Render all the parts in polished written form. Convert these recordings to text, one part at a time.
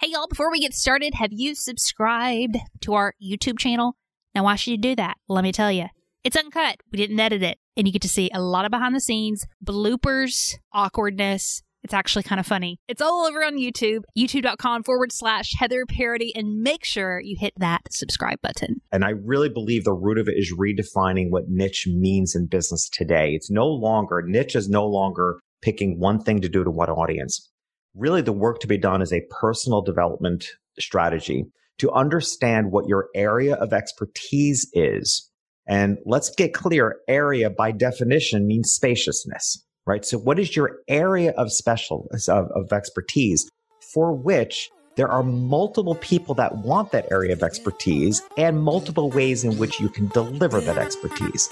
Hey, y'all, before we get started, have you subscribed to our YouTube channel? Now, why should you do that? Let me tell you. It's uncut. We didn't edit it. And you get to see a lot of behind the scenes, bloopers, awkwardness. It's actually kind of funny. It's all over on YouTube, youtube.com/Heather Parody, and make sure you hit that subscribe button. And I really believe the root of it is redefining what niche means in business today. Niche is no longer picking one thing to do to one audience. Really, the work to be done is a personal development strategy to understand what your area of expertise is. And let's get clear, area by definition means spaciousness. Right? So what is your area of expertise for which there are multiple people that want that area of expertise and multiple ways in which you can deliver that expertise?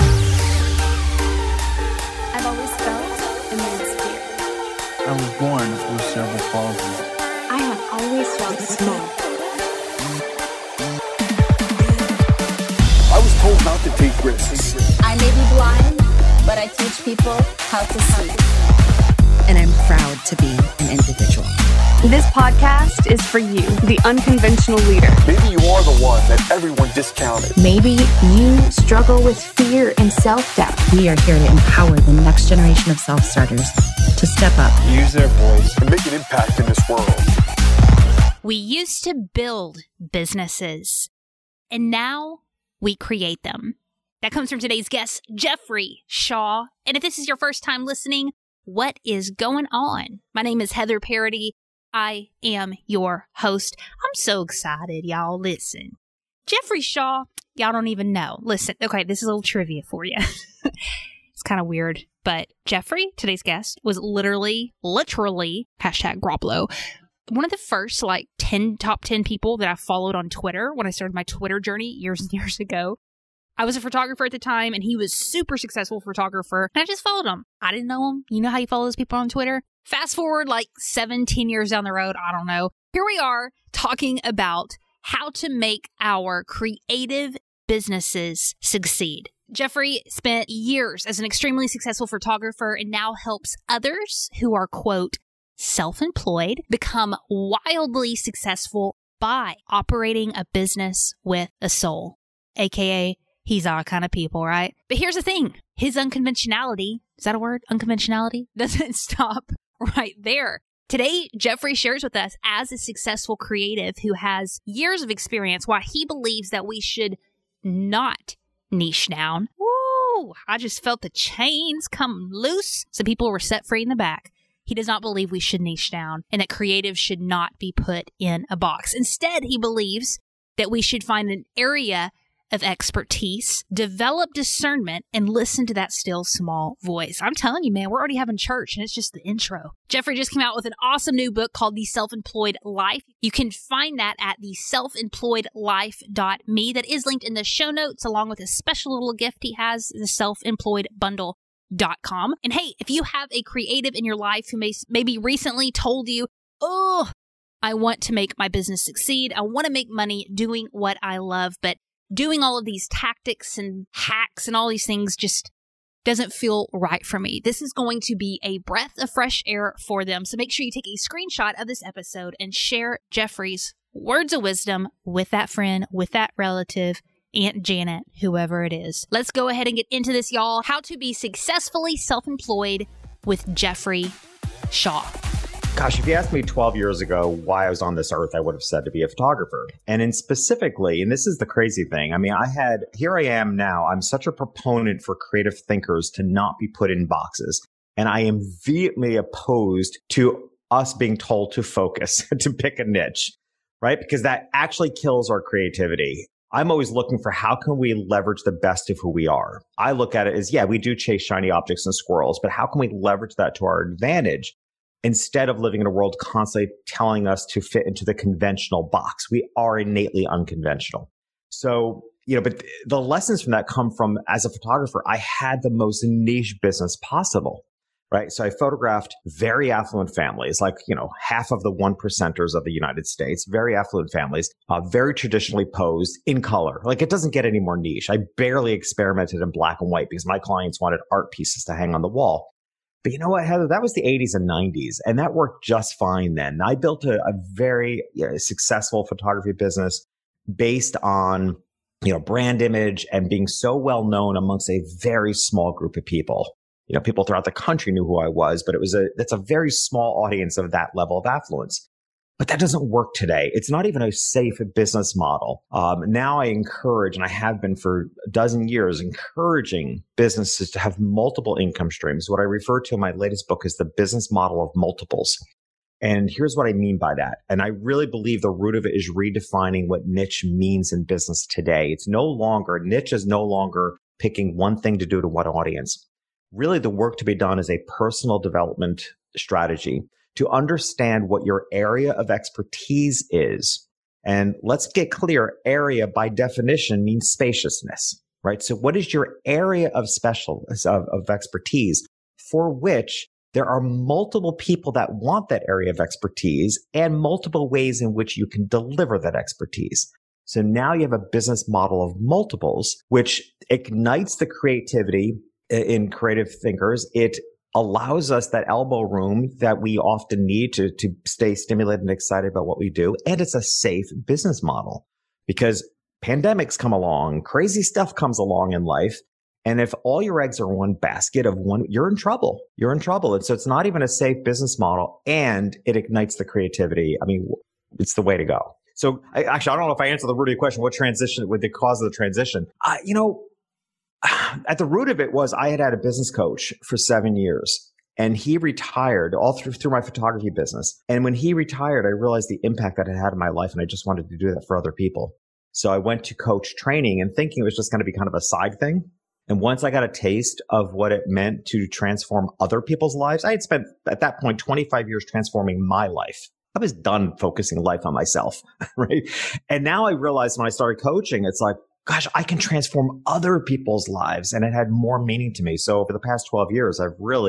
I've always felt immense fear. I was born with cerebral palsy. I have always felt small. I was told not to take risks. I may be blind, but I teach people how to see. And I'm proud to be an individual. This podcast is for you, the unconventional leader. Maybe you are the one that everyone discounted. Maybe you struggle with fear and self-doubt. We are here to empower the next generation of self-starters to step up, use their voice, and make an impact in this world. We used to build businesses, and now we create them. That comes from today's guest, Jeffrey Shaw. And if this is your first time listening, what is going on? My name is Heather Parody. I am your host. I'm so excited, y'all. Listen, Jeffrey Shaw, y'all don't even know. Listen, okay, this is a little trivia for you. It's kind of weird, but Jeffrey, today's guest, was literally, #Groplo, one of the first top 10 people that I followed on Twitter when I started my Twitter journey years and years ago. I was a photographer at the time, and he was super successful photographer, and I just followed him. I didn't know him. You know how you follow those people on Twitter? Fast forward 17 years down the road, I don't know. Here we are talking about how to make our creative businesses succeed. Jeffrey spent years as an extremely successful photographer and now helps others who are, quote, self-employed become wildly successful by operating a business with a soul, aka he's our kind of people, right? But here's the thing. His unconventionality, is that a word? Unconventionality? Doesn't stop right there. Today, Jeffrey shares with us as a successful creative who has years of experience why he believes that we should not niche down. Woo! I just felt the chains come loose. Some people were set free in the back. He does not believe we should niche down and that creatives should not be put in a box. Instead, he believes that we should find an area of expertise, develop discernment, and listen to that still small voice. I'm telling you, man, we're already having church, and it's just the intro. Jeffrey just came out with an awesome new book called The Self-Employed Life. You can find that at theselfemployedlife.me. That is linked in the show notes, along with a special little gift he has, the selfemployedbundle.com. And hey, if you have a creative in your life who maybe recently told you, oh, I want to make my business succeed, I want to make money doing what I love, but doing all of these tactics and hacks and all these things just doesn't feel right for me. This is going to be a breath of fresh air for them. So make sure you take a screenshot of this episode and share Jeffrey's words of wisdom with that friend, with that relative, Aunt Janet, whoever it is. Let's go ahead and get into this, y'all. How to be successfully self-employed with Jeffrey Shaw. Gosh, if you asked me 12 years ago why I was on this earth, I would have said to be a photographer. And specifically, and this is the crazy thing, here I am now, I'm such a proponent for creative thinkers to not be put in boxes. And I am vehemently opposed to us being told to focus, to pick a niche, right? Because that actually kills our creativity. I'm always looking for how can we leverage the best of who we are. I look at it as, yeah, we do chase shiny objects and squirrels, but how can we leverage that to our advantage? Instead of living in a world constantly telling us to fit into the conventional box, we are innately unconventional. So, but the lessons from that come from, as a photographer, I had the most niche business possible, right? So I photographed very affluent families, half of the 1%ers of the United States, very affluent families, very traditionally posed in color. It doesn't get any more niche. I barely experimented in black and white because my clients wanted art pieces to hang on the wall. But you know what, Heather? That was the 80s and 90s, and that worked just fine then. I built a very successful photography business based on brand image and being so well known amongst a very small group of people. People throughout the country knew who I was, but that's a very small audience of that level of affluence. But that doesn't work today. It's not even a safe business model. Now I encourage, and I have been for a dozen years, encouraging businesses to have multiple income streams. What I refer to in my latest book is the business model of multiples. And here's what I mean by that. And I really believe the root of it is redefining what niche means in business today. Niche is no longer picking one thing to do to one audience. Really, the work to be done is a personal development strategy to understand what your area of expertise is. And let's get clear, area by definition means spaciousness, right? So what is your area of expertise for which there are multiple people that want that area of expertise and multiple ways in which you can deliver that expertise. So now you have a business model of multiples, which ignites the creativity in creative thinkers. It allows us that elbow room that we often need to stay stimulated and excited about what we do. And it's a safe business model because pandemics come along, crazy stuff comes along in life. And if all your eggs are in one basket of one, you're in trouble. You're in trouble. And so it's not even a safe business model, and it ignites the creativity. I mean, it's the way to go. So I don't know if I answered the root of your question, what transition, with the cause of the transition. At the root of it was I had a business coach for 7 years, and he retired all through my photography business. And when he retired, I realized the impact that it had in my life, and I just wanted to do that for other people. So I went to coach training and thinking it was just going to be kind of a side thing. And once I got a taste of what it meant to transform other people's lives, I had spent at that point 25 years transforming my life. I was done focusing life on myself, right? And now I realized when I started coaching, it's like, gosh, I can transform other people's lives. And it had more meaning to me. So over the past 12 years,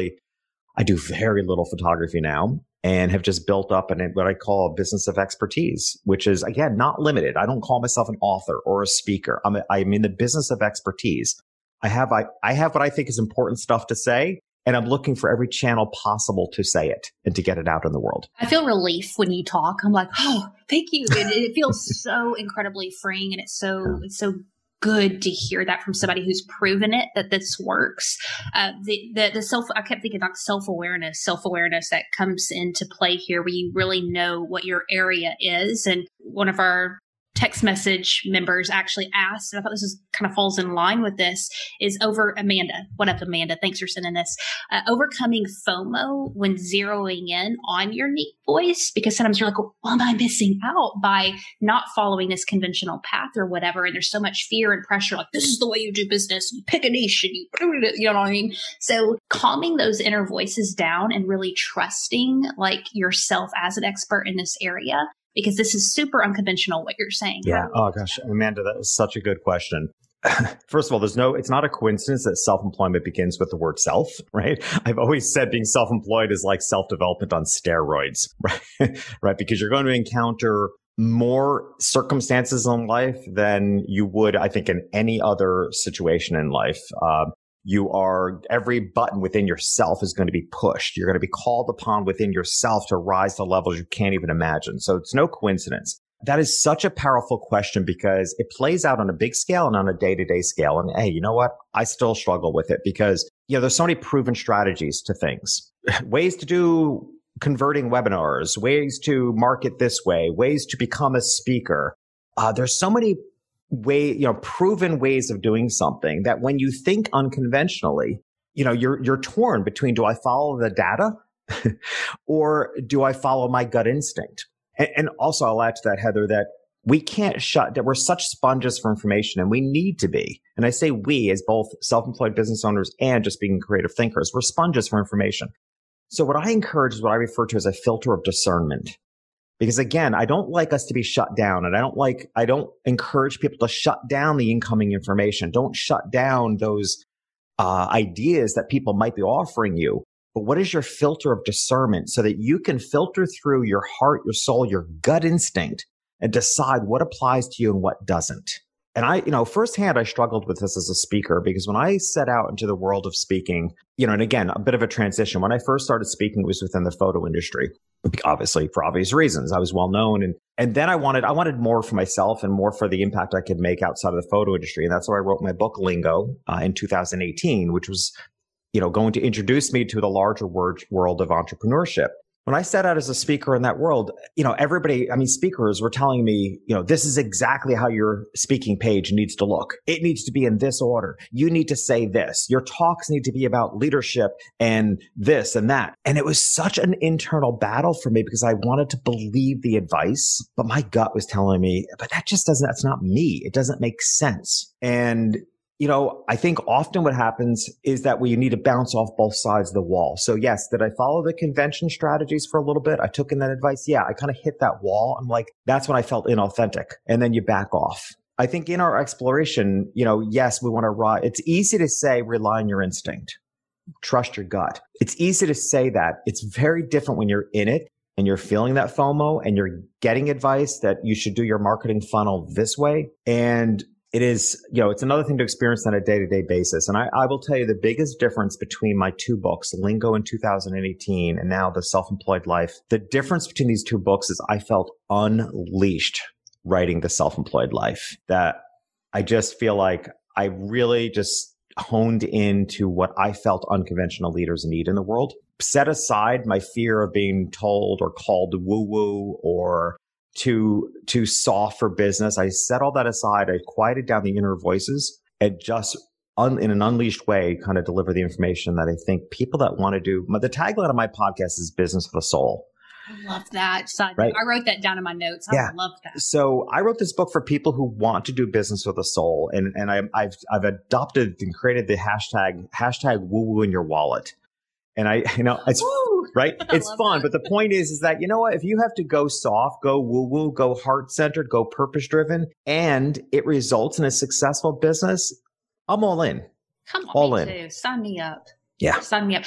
I do very little photography now and have just built up what I call a business of expertise, which is, again, not limited. I don't call myself an author or a speaker. I'm in the business of expertise. I have what I think is important stuff to say, and I'm looking for every channel possible to say it and to get it out in the world. I feel relief when you talk. I'm like, oh, thank you. It feels so incredibly freeing, and it's so good to hear that from somebody who's proven it, that this works. I kept thinking about self-awareness that comes into play here, where you really know what your area is. And one of our text message members actually asked, and I thought this kind of falls in line with this, is over Amanda. What up, Amanda? Thanks for sending this. Overcoming FOMO when zeroing in on your unique voice, because sometimes you're like, well, am I missing out by not following this conventional path or whatever? And there's so much fear and pressure, like, this is the way you do business. You pick a niche and you know what I mean? So calming those inner voices down and really trusting like yourself as an expert in this area, because this is super unconventional what you're saying. Yeah. Oh gosh, Amanda, that was such a good question. First of all, it's not a coincidence that self-employment begins with the word self, right? I've always said being self-employed is like self-development on steroids, right? Right? Because you're going to encounter more circumstances in life than you would, I think, in any other situation in life. Every button within yourself is going to be pushed. You're going to be called upon within yourself to rise to levels you can't even imagine. So it's no coincidence. That is such a powerful question because it plays out on a big scale and on a day-to-day scale. And hey, you know what? I still struggle with it because, there's so many proven strategies to things, ways to do converting webinars, ways to market this way, ways to become a speaker. There's so many proven ways of doing something that when you think unconventionally, you're torn between, do I follow the data or do I follow my gut instinct? And also I'll add to that, Heather, that we can't that we're such sponges for information, and we need to be. And I say we as both self-employed business owners and just being creative thinkers, we're sponges for information. So what I encourage is what I refer to as a filter of discernment. Because again, I don't like us to be shut down, and I don't encourage people to shut down the incoming information. Don't shut down those ideas that people might be offering you. But what is your filter of discernment so that you can filter through your heart, your soul, your gut instinct and decide what applies to you and what doesn't? And firsthand, I struggled with this as a speaker because when I set out into the world of speaking, and again, a bit of a transition. When I first started speaking, it was within the photo industry, obviously for obvious reasons. I was well known. And then I wanted more for myself and more for the impact I could make outside of the photo industry. And that's why I wrote my book, Lingo, in 2018, which was, going to introduce me to the larger world of entrepreneurship. When I set out as a speaker in that world, speakers were telling me, this is exactly how your speaking page needs to look. It needs to be in this order. You need to say this. Your talks need to be about leadership and this and that. And it was such an internal battle for me because I wanted to believe the advice, but my gut was telling me, but that's not me. It doesn't make sense. And I think often what happens is that we need to bounce off both sides of the wall. So yes, did I follow the convention strategies for a little bit? I took in that advice. Yeah, I kind of hit that wall. I'm like, that's when I felt inauthentic. And then you back off. I think in our exploration, yes, we want to ride. It's easy to say, rely on your instinct, trust your gut. It's easy to say that. It's very different when you're in it and you're feeling that FOMO and you're getting advice that you should do your marketing funnel this way. And it is, it's another thing to experience on a day-to-day basis. And I will tell you the biggest difference between my two books, Lingo in 2018 and now The Self-Employed Life, the difference between these two books is I felt unleashed writing The Self-Employed Life. That I just feel like I really just honed into what I felt unconventional leaders need in the world. Set aside my fear of being told or called woo-woo or too soft for business. I set all that aside. I quieted down the inner voices and just in an unleashed way, kind of deliver the information that I think people that want to do. The tagline of my podcast is business for the soul. I love that. Right? I wrote that down in my notes. I love that. So I wrote this book for people who want to do business with a soul. And I've adopted and created the hashtag woo woo in your wallet. And it's right. It's fun. But the point is that, what, if you have to go soft, go woo woo, go heart centered, go purpose driven, and it results in a successful business, I'm all in. Come on, all me in. too. Sign me up. Yeah. Sign me up.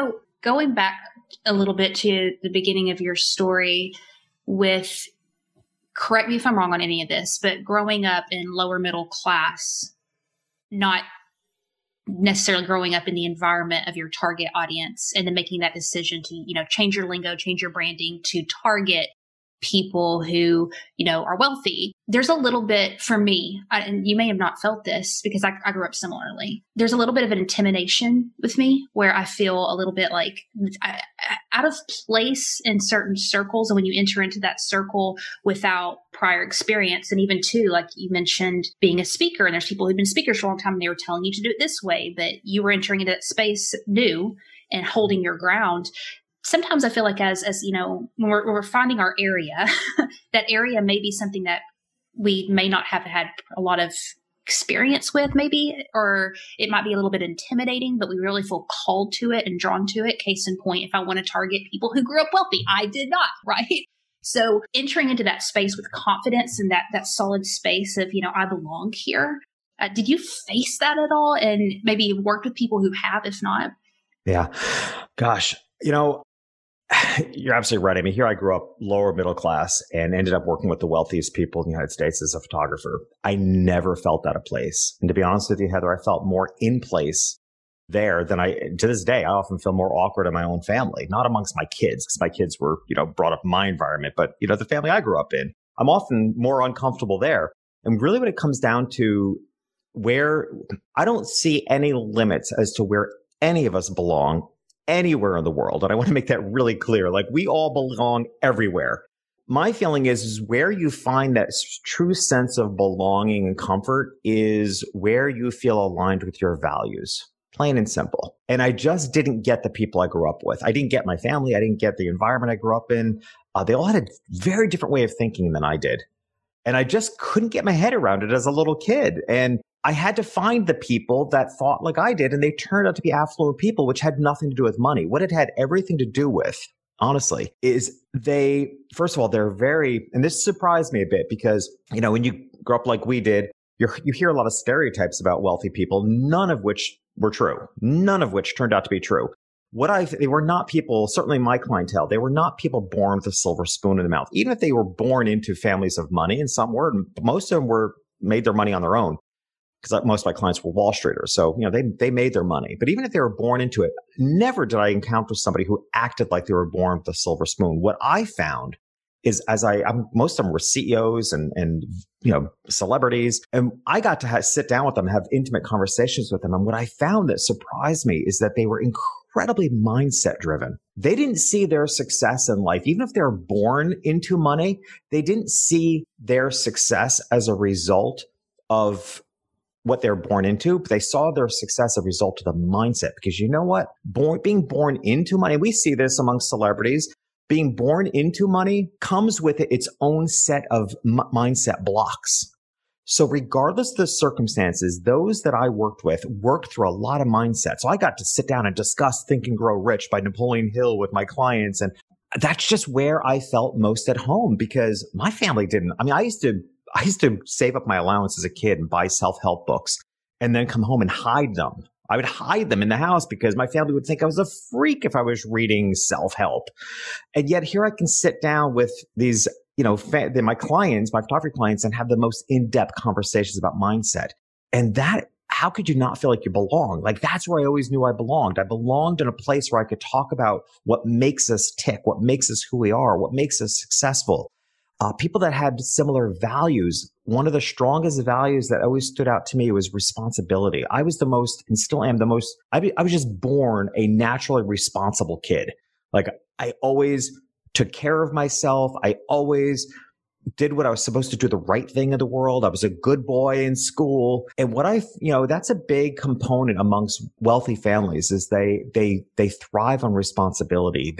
Going back a little bit to the beginning of your story with, correct me if I'm wrong on any of this, but growing up in lower middle class, not necessarily growing up in the environment of your target audience, and then making that decision to, change your lingo, change your branding to target people who, are wealthy. There's a little bit for me, and you may have not felt this because I grew up similarly. There's a little bit of an intimidation with me where I feel a little bit like out of place in certain circles. And when you enter into that circle without prior experience, and even too, like you mentioned, being a speaker, and there's people who've been speakers for a long time and they were telling you to do it this way, but you were entering into that space new and holding your ground. Sometimes I feel like as when we're finding our area, that area may be something that we may not have had a lot of experience with, maybe, or it might be a little bit intimidating, but we really feel called to it and drawn to it. Case in point, if I want to target people who grew up wealthy, I did not, right? So entering into that space with confidence and that solid space of, I belong here. Did you face that at all? And maybe you've worked with people who have, if not? Yeah. Gosh, you're absolutely right. I mean, here I grew up lower middle class and ended up working with the wealthiest people in the United States as a photographer. I never felt out of place. And to be honest with you, Heather, I felt more in place there than to this day, I often feel more awkward in my own family, not amongst my kids, because my kids were, brought up in my environment, but, the family I grew up in, I'm often more uncomfortable there. And really when it comes down to where I don't see any limits as to where any of us belong anywhere in the world. And I want to make that really clear. Like, we all belong everywhere. My feeling is where you find that true sense of belonging and comfort is where you feel aligned with your values, plain and simple. And I just didn't get the people I grew up with. I didn't get my family. I didn't get the environment I grew up in. They all had a very different way of thinking than I did. And I just couldn't get my head around it as a little kid. And I had to find the people that thought like I did, and they turned out to be affluent people, which had nothing to do with money. What it had everything to do with, honestly, is first of all, they're very, and this surprised me a bit because, when you grow up like we did, you hear a lot of stereotypes about wealthy people, none of which were true, none of which turned out to be true. They were not people, certainly my clientele, they were not people born with a silver spoon in the mouth. Even if they were born into families of money, and some were, most of them were made their money on their own, because most of my clients were Wall Streeters. So, they made their money. But even if they were born into it, never did I encounter somebody who acted like they were born with a silver spoon. What I found is most of them were CEOs and celebrities. And I got to sit down with them and have intimate conversations with them. And what I found that surprised me is that they were incredibly mindset driven. They didn't see their success in life, even if they were born into money, they didn't see their success as a result of what they're born into, but they saw their success as a result of the mindset. Because you know what? Being born into money, we see this among celebrities. Being born into money comes with its own set of mindset blocks. So regardless of the circumstances, those that I worked with worked through a lot of mindset. So I got to sit down and discuss Think and Grow Rich by Napoleon Hill with my clients. And that's just where I felt most at home, because my family didn't. I mean, I used to save up my allowance as a kid and buy self-help books and then come home and hide them. I would hide them in the house because my family would think I was a freak if I was reading self-help. And yet here I can sit down with these, my clients, my photography clients, and have the most in-depth conversations about mindset. And how could you not feel like you belong? Like, that's where I always knew I belonged. I belonged in a place where I could talk about what makes us tick, what makes us who we are, what makes us successful. People that had similar values. One of the strongest values that always stood out to me was responsibility. I was the most, and still am the most, I was just born a naturally responsible kid. Like, I always took care of myself. I always did what I was supposed to do, the right thing in the world. I was a good boy in school. And that's a big component amongst wealthy families is they thrive on responsibility.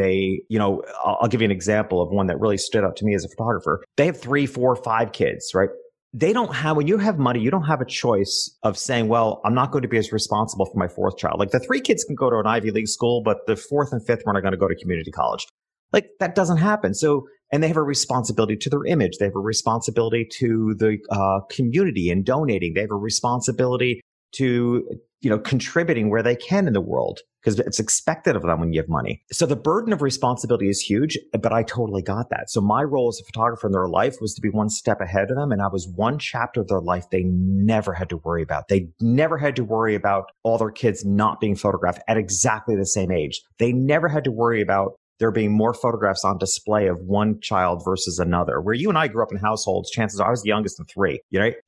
I'll give you an example of one that really stood out to me as a photographer. They have 3, 4, 5 kids, right? When you have money, you don't have a choice of saying, well, I'm not going to be as responsible for my 4th child. Like, the 3 kids can go to an Ivy League school, but the 4th and 5th one are going to go to community college. Like, that doesn't happen. And they have a responsibility to their image. They have a responsibility to the community and donating. They have a responsibility to, contributing where they can in the world, because it's expected of them when you have money. So the burden of responsibility is huge, but I totally got that. So my role as a photographer in their life was to be one step ahead of them. And I was one chapter of their life they never had to worry about. They never had to worry about all their kids not being photographed at exactly the same age. They never had to worry about there being more photographs on display of one child versus another. Where you and I grew up in households, chances are I was the youngest of 3.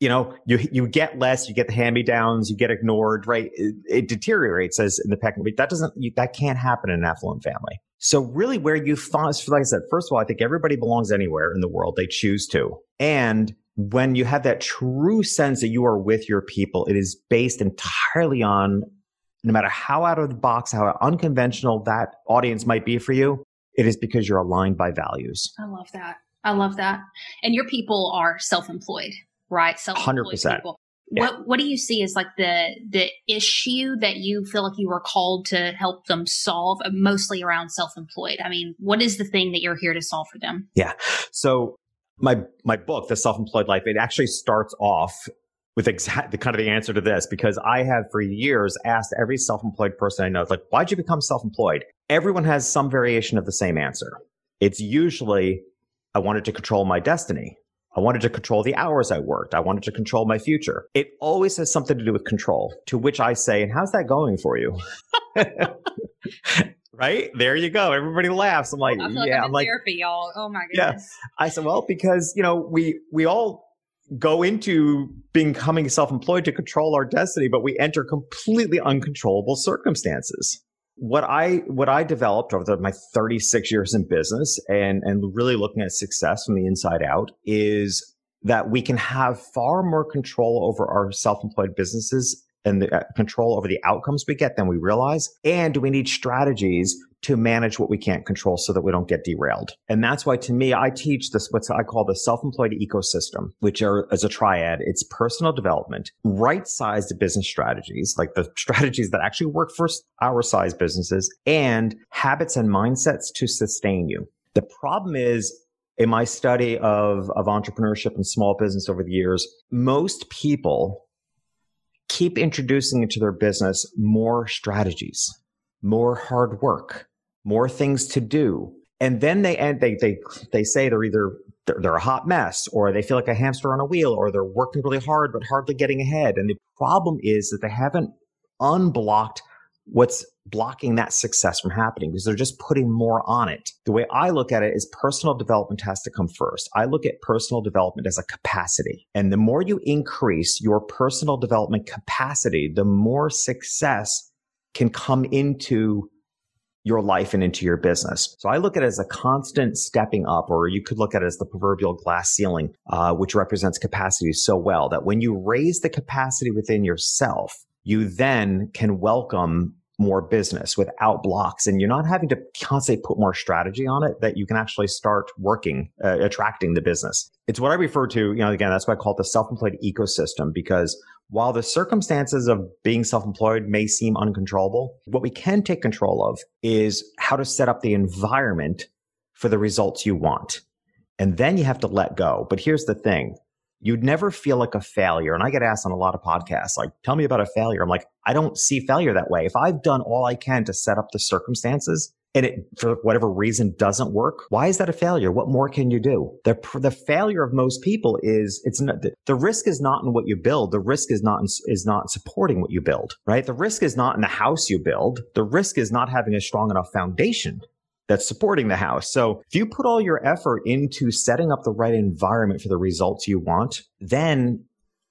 You get less, you get the hand-me-downs, you get ignored, right? It deteriorates as in the pecking order. That can't happen in an affluent family. So really where you find, like I said, first of all, I think everybody belongs anywhere in the world they choose to. And when you have that true sense that you are with your people, it is based entirely on, no matter how out of the box, how unconventional that audience might be for you, it is because you're aligned by values. I love that. And your people are self-employed, right? Self-employed 100%. people. Yeah. What do you see as like the issue that you feel like you were called to help them solve, mostly around self-employed? I mean, what is the thing that you're here to solve for them? Yeah. So my book, The Self-Employed Life, it actually starts off with exactly kind of the answer to this, because I have for years asked every self-employed person I know, like, why'd you become self-employed? Everyone has some variation of the same answer. It's usually, I wanted to control my destiny. I wanted to control the hours I worked. I wanted to control my future. It always has something to do with control, to which I say, and how's that going for you? Right? There you go. Everybody laughs. I'm like, I feel like I'm in therapy, y'all. Oh my goodness. Yeah. I said, well, because, we all go into becoming self-employed to control our destiny, but we enter completely uncontrollable circumstances. What I developed over my 36 years in business and really looking at success from the inside out is that we can have far more control over our self-employed businesses and the control over the outcomes we get than we realize. And we need strategies to manage what we can't control so that we don't get derailed. And that's why, to me, I teach this, what I call the self-employed ecosystem, which is a triad. It's personal development, right-sized business strategies, like the strategies that actually work for our size businesses, and habits and mindsets to sustain you. The problem is, in my study of entrepreneurship and small business over the years, most people keep introducing into their business more strategies, more hard work, more things to do. And then they say they're either they're a hot mess, or they feel like a hamster on a wheel, or they're working really hard but hardly getting ahead. And the problem is that they haven't unblocked what's blocking that success from happening because they're just putting more on it. The way I look at it is personal development has to come first. I look at personal development as a capacity. And the more you increase your personal development capacity, the more success can come into your life and into your business. So I look at it as a constant stepping up, or you could look at it as the proverbial glass ceiling, which represents capacity so well that when you raise the capacity within yourself, you then can welcome more business without blocks. And you're not having to constantly put more strategy on it, that you can actually start working, attracting the business. It's what I refer to, again, that's why I call it the self-employed ecosystem, because while the circumstances of being self-employed may seem uncontrollable, what we can take control of is how to set up the environment for the results you want. And then you have to let go. But here's the thing. You'd never feel like a failure. And I get asked on a lot of podcasts, like, tell me about a failure. I'm like, I don't see failure that way. If I've done all I can to set up the circumstances and it, for whatever reason, doesn't work, why is that a failure? What more can you do? The failure of most people is the risk is not in what you build. The risk is not supporting what you build, right? The risk is not in the house you build. The risk is not having a strong enough foundation that's supporting the house. So if you put all your effort into setting up the right environment for the results you want, then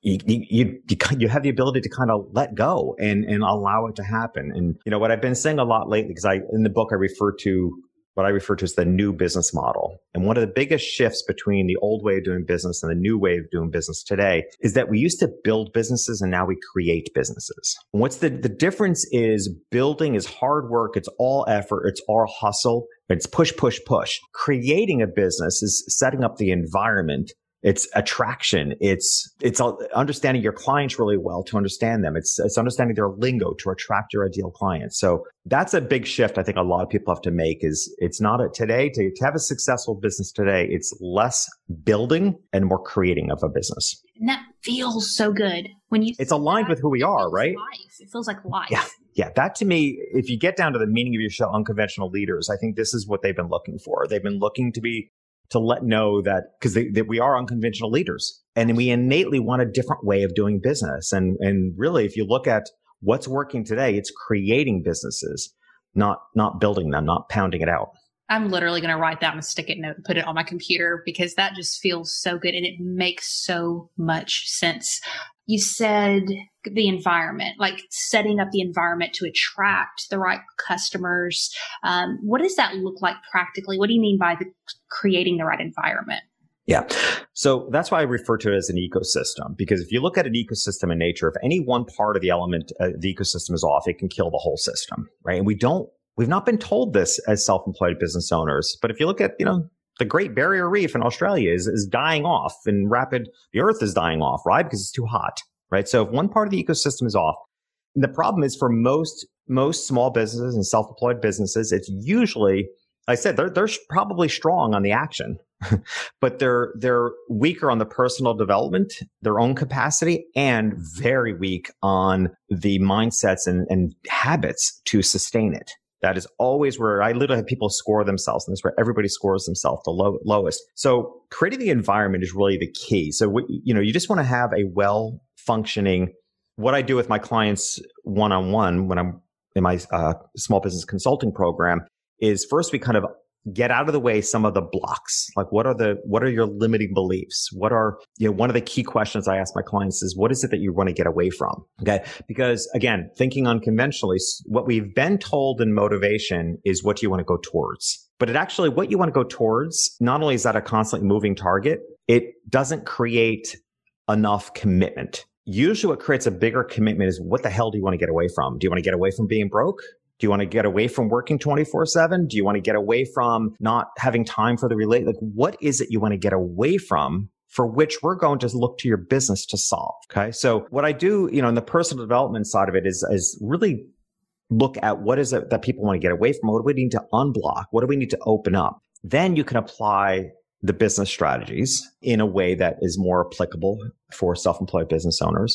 you have the ability to kind of let go and allow it to happen. And what I've been saying a lot lately, because in the book I refer to what I refer to as the new business model. And one of the biggest shifts between the old way of doing business and the new way of doing business today is that we used to build businesses and now we create businesses. And what's the difference is building is hard work. It's all effort. It's all hustle. It's push, push, push. Creating a business is setting up the environment. It's attraction. It's understanding your clients really well to understand them. It's understanding their lingo to attract your ideal clients. So that's a big shift I think a lot of people have to make. Is it's not today to have a successful business today. It's less building and more creating of a business. And that feels so good when you. It's aligned with who we are, right? Life. It feels like life. Yeah. That to me, if you get down to the meaning of your show, Unconventional Leaders, I think this is what they've been looking for. They've been looking to let know that because that we are unconventional leaders and we innately want a different way of doing business. And really, if you look at what's working today, it's creating businesses, not building them, not pounding it out. I'm literally going to write that on a stick-it note and put it on my computer because that just feels so good and it makes so much sense. You said the environment, like setting up the environment to attract the right customers. What does that look like practically? What do you mean by creating the right environment? Yeah. So that's why I refer to it as an ecosystem, because if you look at an ecosystem in nature, if any one part of the element, the ecosystem is off, it can kill the whole system, right? And we've not been told this as self-employed business owners. But if you look at, the Great Barrier Reef in Australia is dying off and the earth is dying off, right? Because it's too hot, right? So if one part of the ecosystem is off, the problem is for most small businesses and self-employed businesses, it's usually, like I said, they're probably strong on the action, but they're weaker on the personal development, their own capacity, and very weak on the mindsets and habits to sustain it. That is always where I literally have people score themselves, and that's where everybody scores themselves the lowest. So creating the environment is really the key. So you just want to have a well-functioning. What I do with my clients one-on-one when I'm in my small business consulting program is first we kind of get out of the way some of the blocks. Like what are your limiting beliefs? What are, one of the key questions I ask my clients is, what is it that you want to get away from? Okay. Because again, thinking unconventionally, what we've been told in motivation is what you want to go towards. But what you want to go towards, not only is that a constantly moving target, it doesn't create enough commitment. Usually what creates a bigger commitment is what the hell do you want to get away from? Do you want to get away from being broke? Do you want to get away from working 24/7? Do you want to get away from not having time for the relate? Like, what is it you want to get away from for which we're going to look to your business to solve? Okay. So what I do, in the personal development side of it is really look at what is it that people want to get away from? What do we need to unblock? What do we need to open up? Then you can apply the business strategies in a way that is more applicable for self-employed business owners.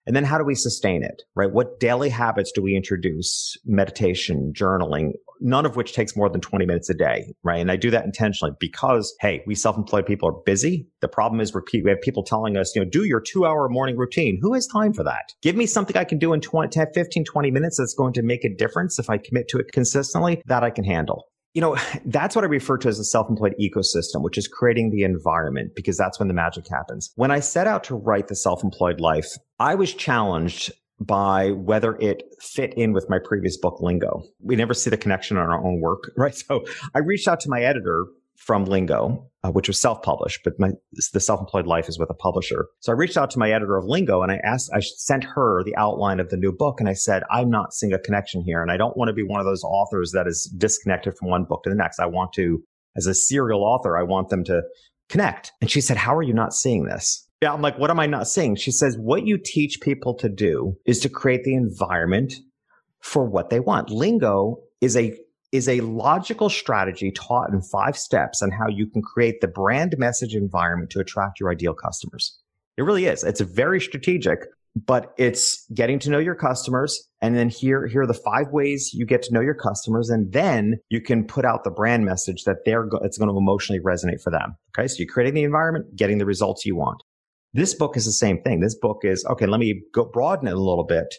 And then how do we sustain it, right? What daily habits do we introduce? Meditation, journaling, none of which takes more than 20 minutes a day, right? And I do that intentionally because, hey, we self-employed people are busy. The problem is we have people telling us, do your 2-hour morning routine. Who has time for that? Give me something I can do in 10, 15, 20 minutes that's going to make a difference if I commit to it consistently that I can handle. That's what I refer to as a self-employed ecosystem, which is creating the environment, because that's when the magic happens. When I set out to write The Self-Employed Life, I was challenged by whether it fit in with my previous book, Lingo. We never see the connection in our own work, right? So I reached out to my editor from Lingo, which was self-published, but The Self-Employed Life is with a publisher. So I reached out to my editor of Lingo and I sent her the outline of the new book. And I said, I'm not seeing a connection here. And I don't want to be one of those authors that is disconnected from one book to the next. I want to, as a serial author, I want them to connect. And she said, how are you not seeing this? Yeah, I'm like, what am I not seeing? She says, what you teach people to do is to create the environment for what they want. Lingo is a logical strategy taught in 5 steps on how you can create the brand message environment to attract your ideal customers. It really is. It's very strategic, but it's getting to know your customers. And then here are the 5 ways you get to know your customers. And then you can put out the brand message that it's going to emotionally resonate for them. Okay. So you're creating the environment, getting the results you want. This book is the same thing. This book is, okay, let me go broaden it a little bit.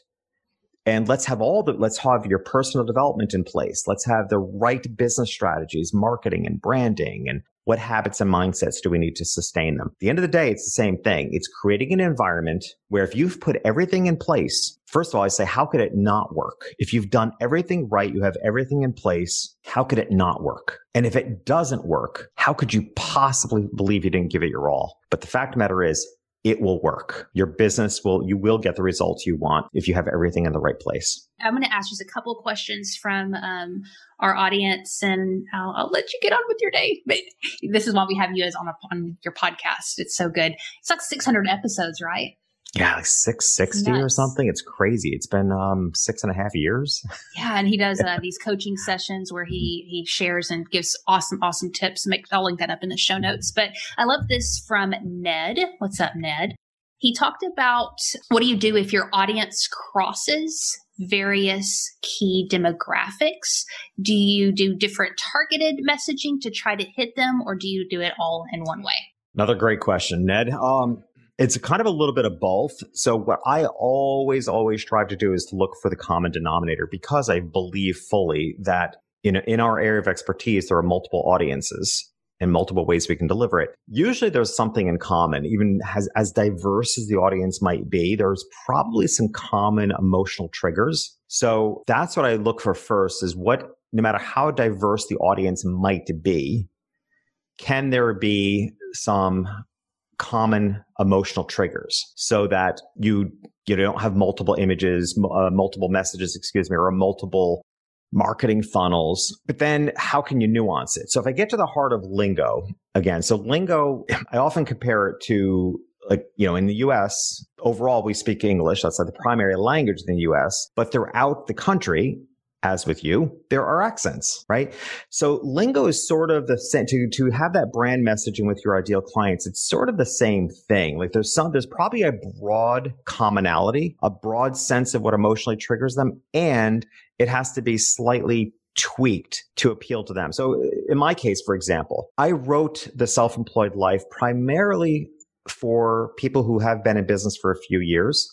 And let's have your personal development in place. Let's have the right business strategies, marketing and branding, and what habits and mindsets do we need to sustain them? At the end of the day, it's the same thing. It's creating an environment where if you've put everything in place, first of all, I say, how could it not work? If you've done everything right, you have everything in place, how could it not work? And if it doesn't work, how could you possibly believe you didn't give it your all? But the fact of the matter is, it will work. Your business you will get the results you want if you have everything in the right place. I'm going to ask just a couple of questions from our audience, and I'll let you get on with your day. But this is why we have you as on your podcast. It's so good. It's like 600 episodes, right? Yeah, like 660 or something. It's crazy. It's been 6.5 years. Yeah, and he does these coaching sessions where he shares and gives awesome tips. I'll link that up in the show notes. But I love this from Ned. What's up, Ned? He talked about, what do you do if your audience crosses various key demographics? Do you do different targeted messaging to try to hit them, or do you do it all in one way? Another great question, Ned. It's kind of a little bit of both. So what I always strive to do is to look for the common denominator, because I believe fully that in our area of expertise, there are multiple audiences and multiple ways we can deliver it. Usually there's something in common. Even as diverse as the audience might be, there's probably some common emotional triggers. So that's what I look for first, is no matter how diverse the audience might be, can there be some common emotional triggers so that you don't have multiple images, multiple messages, or multiple marketing funnels. But then how can you nuance it? So if I get to the heart of Lingo again, so Lingo, I often compare it to, in the US, overall, we speak English. That's like the primary language in the US, but throughout the country, as with you, there are accents, right? So Lingo is sort of to have that brand messaging with your ideal clients. It's sort of the same thing. Like there's probably a broad commonality, a broad sense of what emotionally triggers them, and it has to be slightly tweaked to appeal to them. So in my case, for example, I wrote The Self-Employed Life primarily for people who have been in business for a few years,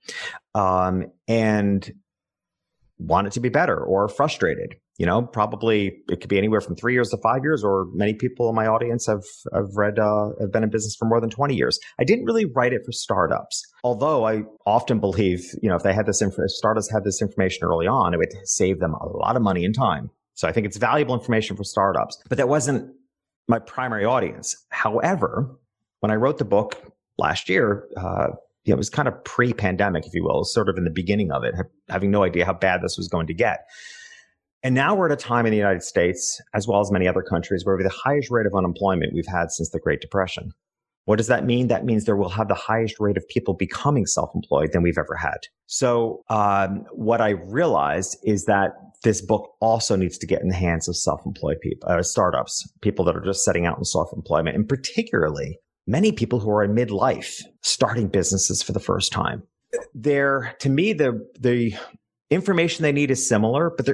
and want it to be better or frustrated. Probably it could be anywhere from 3 years to 5 years, or many people in my audience have been in business for more than 20 years. I didn't really write it for startups, although I often believe, if they had if startups had this information early on, it would save them a lot of money and time. So I think it's valuable information for startups, but that wasn't my primary audience. However, when I wrote the book last year, it was kind of pre-pandemic, if you will, sort of in the beginning of it, having no idea how bad this was going to get. And now we're at a time in the United States, as well as many other countries, where we have the highest rate of unemployment we've had since the Great Depression. What does that mean? That means there will have the highest rate of people becoming self-employed than we've ever had. So what I realized is that this book also needs to get in the hands of self-employed people, startups, people that are just setting out in self-employment, and particularly many people who are in midlife starting businesses for the first time. to me, the information they need is similar, but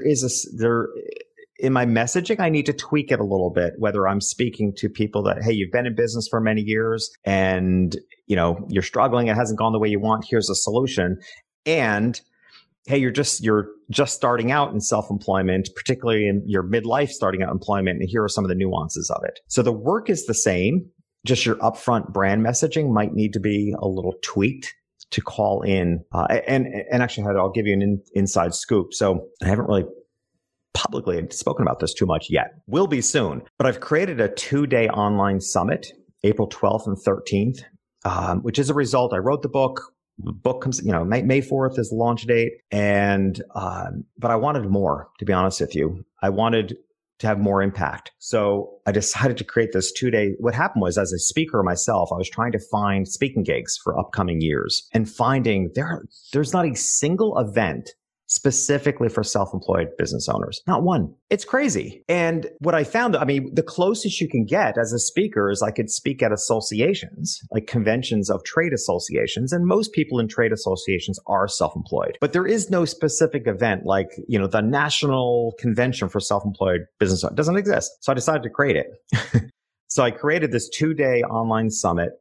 in my messaging, I need to tweak it a little bit, whether I'm speaking to people that, hey, you've been in business for many years and, you're struggling. It hasn't gone the way you want. Here's a solution. And hey, you're just starting out in self-employment, particularly in your midlife starting out employment. And here are some of the nuances of it. So the work is the same. Just your upfront brand messaging might need to be a little tweaked to call in. And actually, Heather, I'll give you an inside scoop. So I haven't really publicly spoken about this too much yet. Will be soon. But I've created a 2-day online summit, April 12th and 13th, which is a result. I wrote the book. The book comes, May 4th is the launch date. And, but I wanted more, to be honest with you. I wanted to have more impact. So I decided to create this 2-day. What happened was, as a speaker myself, I was trying to find speaking gigs for upcoming years and finding there's not a single event specifically for self-employed business owners. Not one. It's crazy. And what I found, the closest you can get as a speaker is I could speak at associations, like conventions of trade associations. And most people in trade associations are self-employed. But there is no specific event like, the National Convention for Self-Employed Business Owners. It doesn't exist. So I decided to create it. So I created this 2-day online summit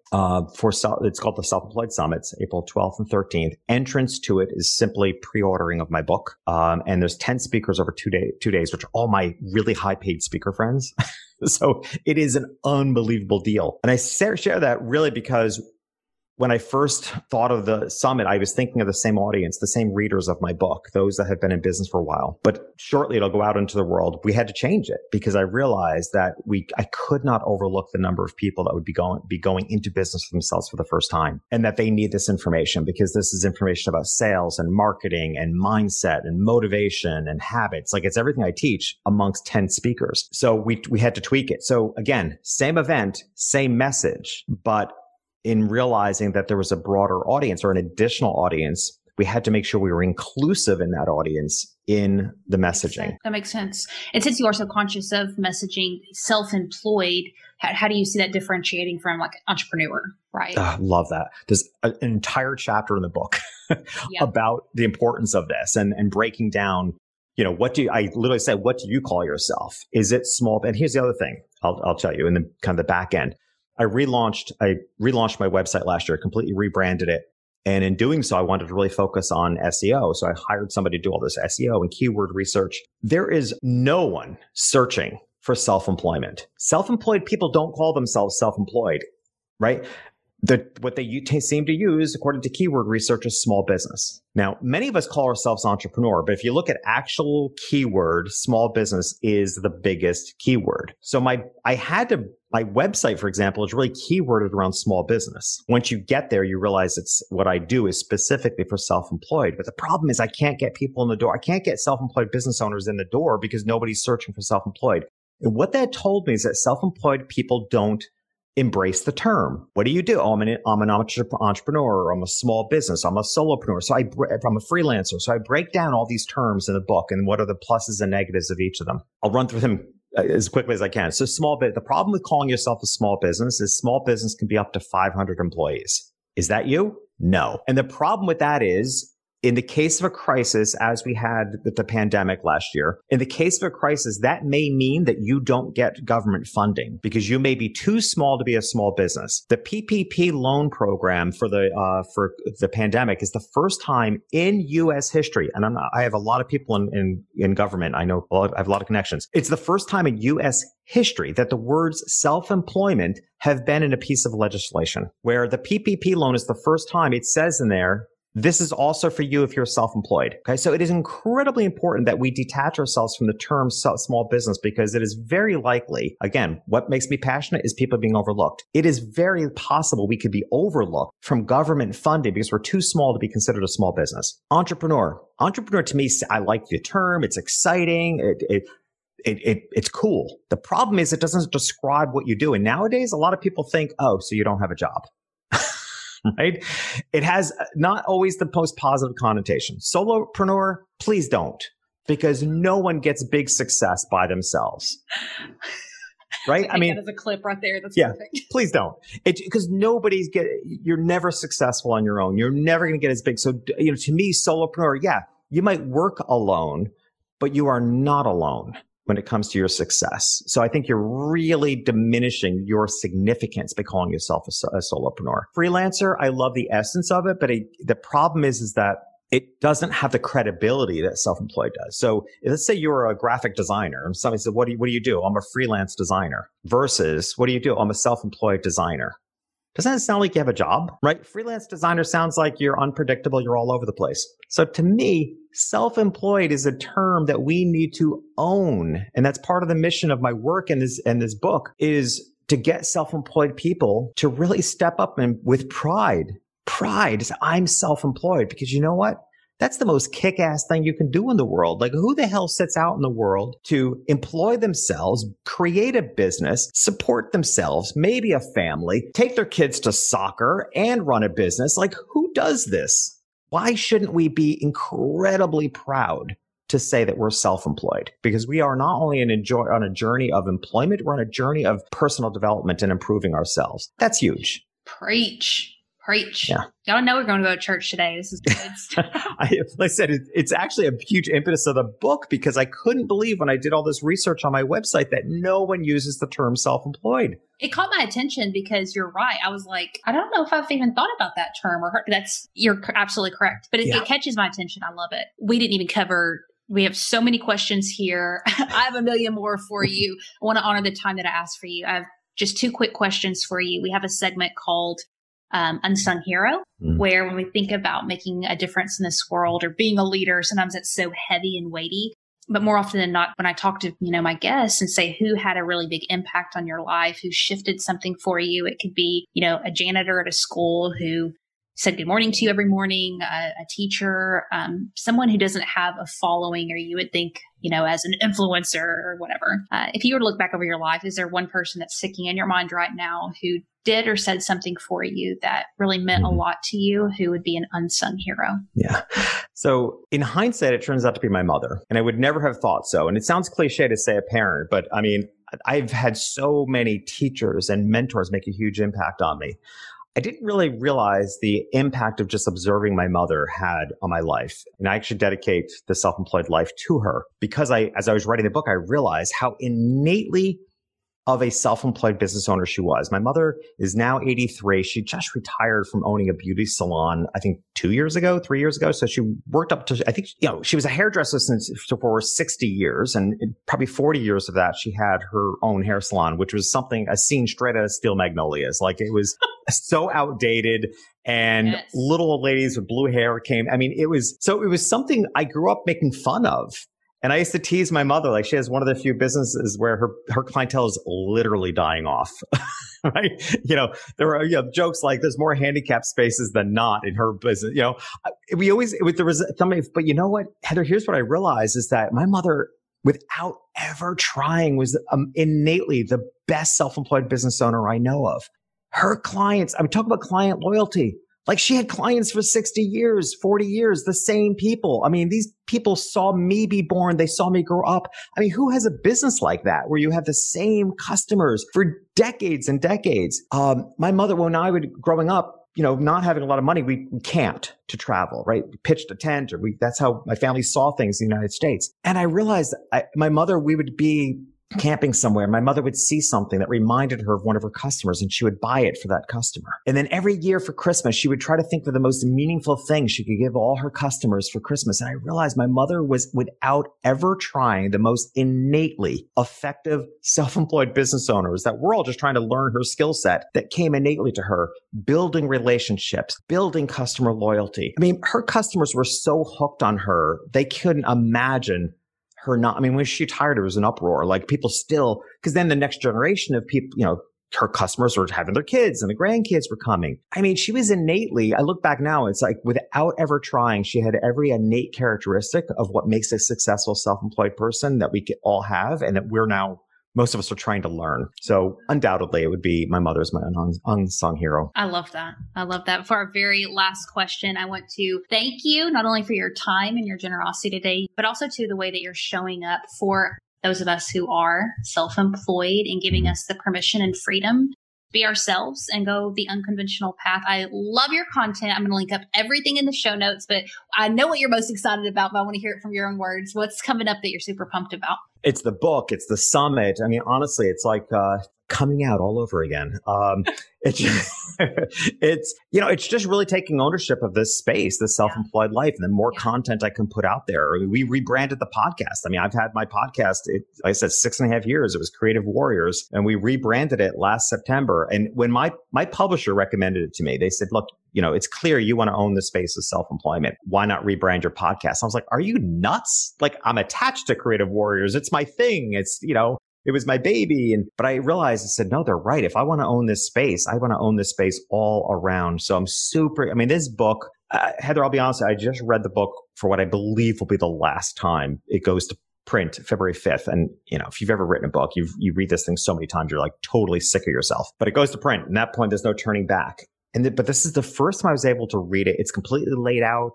it's called the Self-Employed Summits, April 12th and 13th. Entrance to it is simply pre-ordering of my book. And there's 10 speakers over 2 days, which are all my really high paid speaker friends. So it is an unbelievable deal. And I share that really because when I first thought of the summit, I was thinking of the same audience, the same readers of my book, those that have been in business for a while. But shortly it'll go out into the world. We had to change it because I realized that I could not overlook the number of people that would be going into business for themselves for the first time, and that they need this information because this is information about sales and marketing and mindset and motivation and habits. Like, it's everything I teach amongst 10 speakers. So we had to tweak it. So again, same event, same message, but in realizing that there was a broader audience or an additional audience, we had to make sure we were inclusive in that audience in the messaging. That makes sense. And since you are so conscious of messaging self-employed, how do you see that differentiating from like entrepreneur, right? Love that. There's an entire chapter in the book about the importance of this and breaking down, I literally said, what do you call yourself? Is it small? And here's the other thing I'll tell you in the kind of the back end. I relaunched my website last year, completely rebranded it. And in doing so, I wanted to really focus on SEO. So I hired somebody to do all this SEO and keyword research. There is no one searching for self-employment. Self-employed people don't call themselves self-employed, right? What they seem to use, according to keyword research, is small business. Now, many of us call ourselves entrepreneur, but if you look at actual keyword, small business is the biggest keyword. So my website, for example, is really keyworded around small business. Once you get there, you realize what I do is specifically for self-employed. But the problem is I can't get people in the door. I can't get self-employed business owners in the door because nobody's searching for self-employed. And what that told me is that self-employed people don't embrace the term. What do you do? Oh, I'm an entrepreneur. I'm a small business. I'm a solopreneur. So I'm a freelancer. So I break down all these terms in the book and what are the pluses and negatives of each of them. I'll run through them as quickly as I can. So the problem with calling yourself a small business is small business can be up to 500 employees. Is that you? No. And the problem with that is, in the case of a crisis, as we had with the pandemic last year, in the case of a crisis, that may mean that you don't get government funding because you may be too small to be a small business. The PPP loan program for the pandemic is the first time in U.S. history, and I have a lot of people in government. I know I have a lot of connections. It's the first time in U.S. history that the words self-employment have been in a piece of legislation, where the PPP loan is the first time it says in there, this is also for you if you're self-employed. Okay. So it is incredibly important that we detach ourselves from the term small business because it is very likely, again, what makes me passionate is people being overlooked. It is very possible we could be overlooked from government funding because we're too small to be considered a small business. Entrepreneur to me, I like the term. It's exciting. It's cool. The problem is it doesn't describe what you do. And nowadays, a lot of people think, oh, so you don't have a job. Right? It has not always the most positive connotation. Solopreneur, please don't, because no one gets big success by themselves. right? I mean, that is a clip right there. That's yeah, perfect. Please don't. Because you're never successful on your own. You're never going to get as big. So, to me, solopreneur, yeah, you might work alone, but you are not alone when it comes to your success. So I think you're really diminishing your significance by calling yourself a solopreneur. Freelancer, I love the essence of it, but the problem is that it doesn't have the credibility that self-employed does. So let's say you're a graphic designer and somebody said, what do you do? I'm a freelance designer. Versus, what do you do? I'm a self-employed designer. Doesn't it sound like you have a job, right? Freelance designer sounds like you're unpredictable. You're all over the place. So to me, self-employed is a term that we need to own. And that's part of the mission of my work in this book is to get self-employed people to really step up and with pride. Pride is I'm self-employed, because you know what? That's the most kick-ass thing you can do in the world. Like, who the hell sits out in the world to employ themselves, create a business, support themselves, maybe a family, take their kids to soccer and run a business? Like, who does this? Why shouldn't we be incredibly proud to say that we're self-employed? Because we are not only on a journey of employment, we're on a journey of personal development and improving ourselves. That's huge. Preach. Yeah. Y'all know we're going to go to church today. This is good. Like I said, it's actually a huge impetus of the book, because I couldn't believe when I did all this research on my website that no one uses the term self-employed. It caught my attention because you're right. I was like, I don't know if I've even thought about that term or heard. You're absolutely correct. But it catches my attention. I love it. We didn't even cover. We have so many questions here. I have a million more for you. I want to honor the time that I asked for you. I have just 2 quick questions for you. We have a segment called Unsung Hero, where when we think about making a difference in this world or being a leader, sometimes it's so heavy and weighty. But more often than not, when I talk to, my guests and say who had a really big impact on your life, who shifted something for you, it could be, a janitor at a school who said good morning to you every morning, a teacher, someone who doesn't have a following, or you would think, as an influencer or whatever. If you were to look back over your life, is there one person that's sticking in your mind right now who did or said something for you that really meant a lot to you, who would be an unsung hero? Yeah. So in hindsight, it turns out to be my mother. And I would never have thought so. And it sounds cliche to say a parent, but I mean, I've had so many teachers and mentors make a huge impact on me. I didn't really realize the impact of just observing my mother had on my life. And I actually dedicate the self-employed life to her, because as I was writing the book, I realized how innately of a self-employed business owner she was. My mother is now 83. She just retired from owning a beauty salon, I think 3 years ago. So she worked up to, I think, she was a hairdresser for 60 years. And probably 40 years of that, she had her own hair salon, which was a scene straight out of Steel Magnolias. Like, it was so outdated, and little old ladies with blue hair came. I mean, it was something I grew up making fun of. And I used to tease my mother, like, she has one of the few businesses where her clientele is literally dying off, right? There are jokes like there's more handicap spaces than not in her business. There was something, but you know what, Heather, here's what I realized is that my mother, without ever trying, was innately the best self-employed business owner I know of. Her clients, I'm talking about client loyalty. Like, she had clients for 60 years, 40 years, the same people. I mean, these people saw me be born. They saw me grow up. I mean, who has a business like that where you have the same customers for decades and decades? My mother, when I was growing up, not having a lot of money, we camped to travel, right? We pitched a tent, or that's how my family saw things in the United States. And I realized my mother, we would be camping somewhere. My mother would see something that reminded her of one of her customers, and she would buy it for that customer. And then every year for Christmas, she would try to think of the most meaningful thing she could give all her customers for Christmas. And I realized my mother was, without ever trying, the most innately effective self-employed business owners that we're all just trying to learn her skill set that came innately to her, building relationships, building customer loyalty. I mean, her customers were so hooked on her, they couldn't imagine her not. I mean, when she retired, it was an uproar. Like, people still, because then the next generation of people, her customers were having their kids and the grandkids were coming. I mean, she was innately, I look back now, it's like without ever trying, she had every innate characteristic of what makes a successful self-employed person that we all have, and that most of us are trying to learn. So undoubtedly, it would be my mother's my unsung hero. I love that. For our very last question, I want to thank you not only for your time and your generosity today, but also to the way that you're showing up for those of us who are self-employed and giving us the permission and freedom to be ourselves and go the unconventional path. I love your content. I'm going to link up everything in the show notes, but I know what you're most excited about, but I want to hear it from your own words. What's coming up that you're super pumped about? It's the book. It's the summit. I mean, honestly, it's like coming out all over again. It's just really taking ownership of this space, this self-employed life, and the more content I can put out there. We rebranded the podcast. I mean, I've had my podcast, like I said, 6.5 years. It was Creative Warriors, and we rebranded it last September. And when my publisher recommended it to me, they said, look, it's clear you want to own the space of self-employment. Why not rebrand your podcast? I was like, are you nuts? Like, I'm attached to Creative Warriors. It's my thing. It's, it was my baby. But I realized, I said, no, they're right. If I want to own this space, I want to own this space all around. So I'm this book, Heather, I'll be honest, I just read the book for what I believe will be the last time it goes to print, February 5th. And, if you've ever written a book, you read this thing so many times, you're like totally sick of yourself, but it goes to print. And at that point, there's no turning back. But this is the first time I was able to read it. It's completely laid out,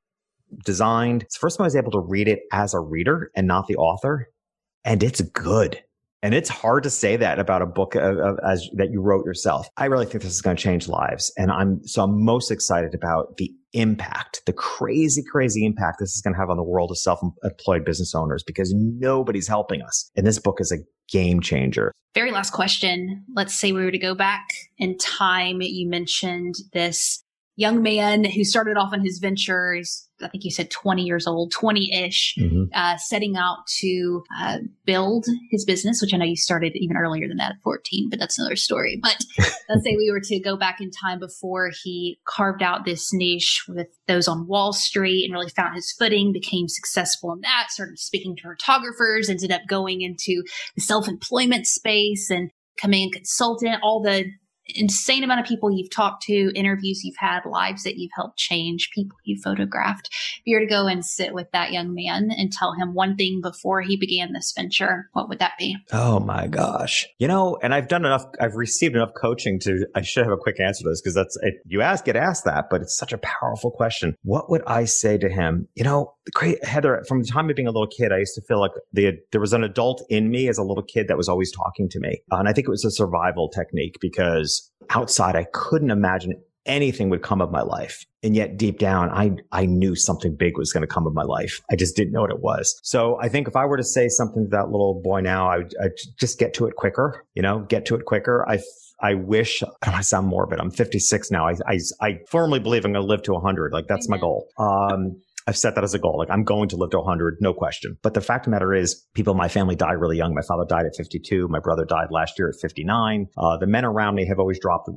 designed. It's the first time I was able to read it as a reader and not the author. And it's good. And it's hard to say that about a book that you wrote yourself. I really think this is going to change lives. And I'm most excited about the impact, the crazy, crazy impact this is going to have on the world of self-employed business owners, because nobody's helping us. And this book is a game changer. Very last question. Let's say we were to go back in time. You mentioned this young man who started off in his ventures. I think you said 20 years old, 20-ish, setting out to build his business, which I know you started even earlier than that at 14, but that's another story. But let's say we were to go back in time before he carved out this niche with those on Wall Street and really found his footing, became successful in that, started speaking to photographers, ended up going into the self-employment space and becoming a consultant, all the insane amount of people you've talked to, interviews you've had, lives that you've helped change, people you photographed. If you were to go and sit with that young man and tell him one thing before he began this venture, what would that be? Oh my gosh. And I've received enough coaching I should have a quick answer to this, because get asked that, but it's such a powerful question. What would I say to him? Heather, from the time of being a little kid, I used to feel like there was an adult in me as a little kid that was always talking to me. And I think it was a survival technique, because outside, I couldn't imagine anything would come of my life. And yet deep down, I knew something big was going to come of my life. I just didn't know what it was. So I think if I were to say something to that little boy now, I'd just get to it quicker, get to it quicker. I wish, I don't want to sound morbid. I'm 56 now. I firmly believe I'm going to live to 100. Like, that's my goal. I've set that as a goal. Like, I'm going to live to 100, no question. But the fact of the matter is, people in my family die really young. My father died at 52. My brother died last year at 59. The men around me have always dropped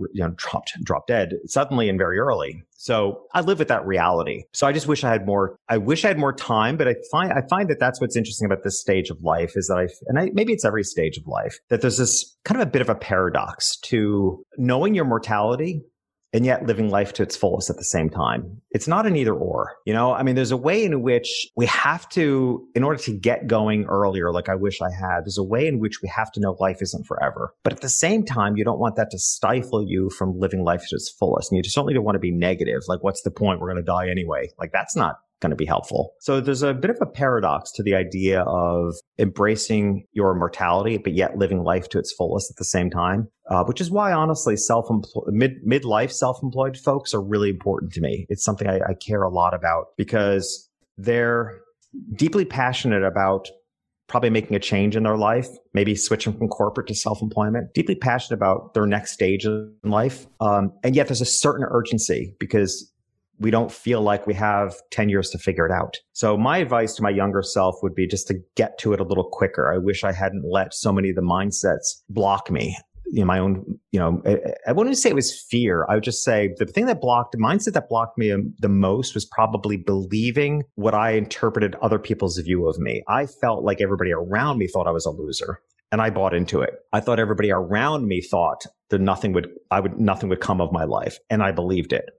dead suddenly and very early. So I live with that reality. So I just wish I had more. I wish I had more time. But I find that that's what's interesting about this stage of life is that maybe it's every stage of life, that there's this kind of a bit of a paradox to knowing your mortality and yet living life to its fullest at the same time. It's not an either or, there's a way in which we have to, in order to get going earlier, like I wish I had, there's a way in which we have to know life isn't forever. But at the same time, you don't want that to stifle you from living life to its fullest. And you certainly don't want to be negative. Like, what's the point? We're going to die anyway. Like, that's not going to be helpful. So there's a bit of a paradox to the idea of embracing your mortality, but yet living life to its fullest at the same time, which is why, honestly, midlife self-employed folks are really important to me. It's something I care a lot about, because they're deeply passionate about probably making a change in their life, maybe switching from corporate to self-employment, deeply passionate about their next stage in life. And yet there's a certain urgency, because we don't feel like we have 10 years to figure it out. So my advice to my younger self would be just to get to it a little quicker. I wish I hadn't let so many of the mindsets block me. My own, I wouldn't say it was fear. I would just say the mindset that blocked me the most was probably believing what I interpreted other people's view of me. I felt like everybody around me thought I was a loser, and I bought into it. I thought everybody around me thought that nothing would come of my life, and I believed it.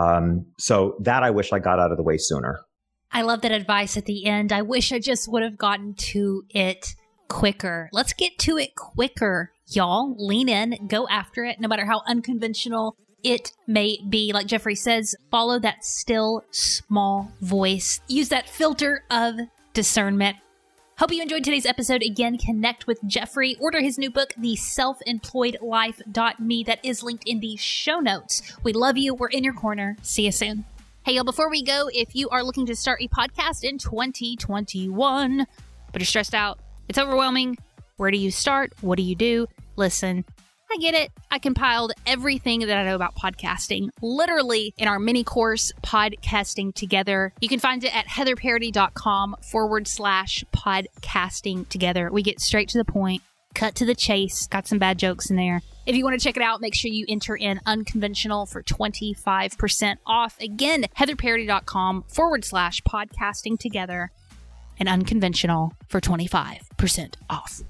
So that I wish I got out of the way sooner. I love that advice at the end. I wish I just would have gotten to it quicker. Let's get to it quicker, y'all. Lean in, go after it, no matter how unconventional it may be. Like Jeffrey says, follow that still small voice. Use that filter of discernment. Hope you enjoyed today's episode. Again, connect with Jeffrey. Order his new book, The Self-Employed Life.me. That is linked in the show notes. We love you. We're in your corner. See you soon. Hey, y'all, before we go, if you are looking to start a podcast in 2021, but you're stressed out, it's overwhelming, where do you start? What do you do? Listen, I get it. I compiled everything that I know about podcasting, literally in our mini course, Podcasting Together. You can find it at heatherparody.com/podcasting together. We get straight to the point, cut to the chase, got some bad jokes in there. If you want to check it out, make sure you enter in unconventional for 25% off. Again, heatherparody.com/podcasting together and unconventional for 25% off.